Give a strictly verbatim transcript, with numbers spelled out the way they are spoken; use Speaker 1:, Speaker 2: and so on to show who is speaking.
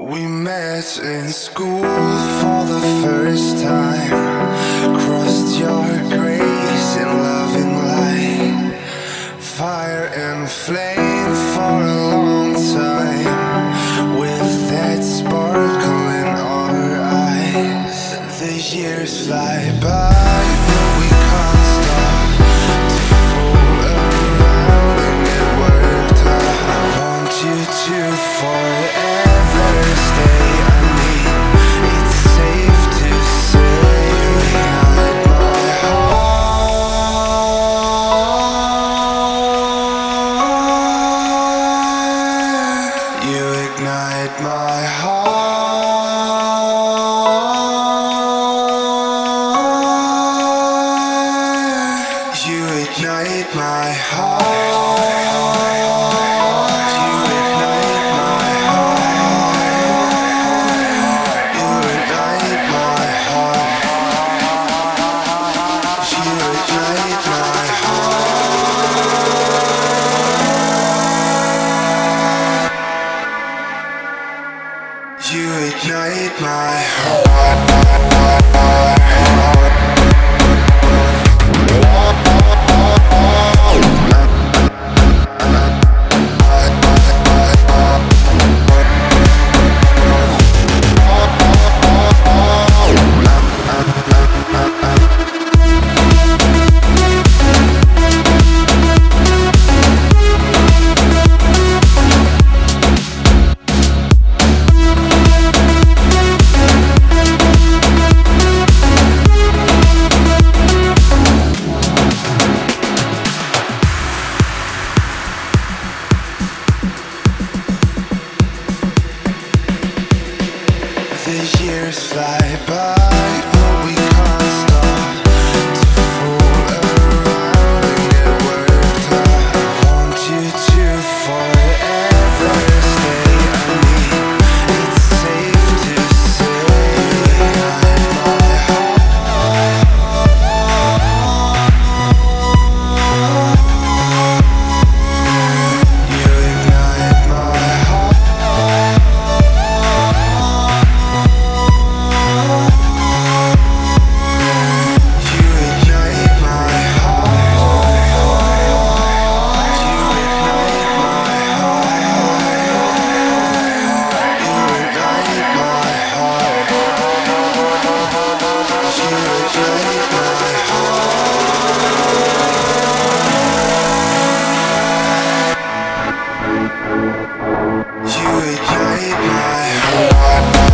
Speaker 1: We met in school for the first time. Crossed your grace in loving light. Fire and flame for a long time. With that sparkle in our eyes. The years fly by, but we can't stop to fool around and get worked up. I want you to forever stay. I mean, it's safe to say you ignite my heart. You ignite my heart. You ignite my heart. You ignite my heart. You ignite my heart. You ignite my heart. You ignite my heart. The years fly by, but we can't stop to fool around and get worked up. I want you to forever stay. I mean, it's safe to say you ignite my heart. You ignite my heart. You ignite my heart.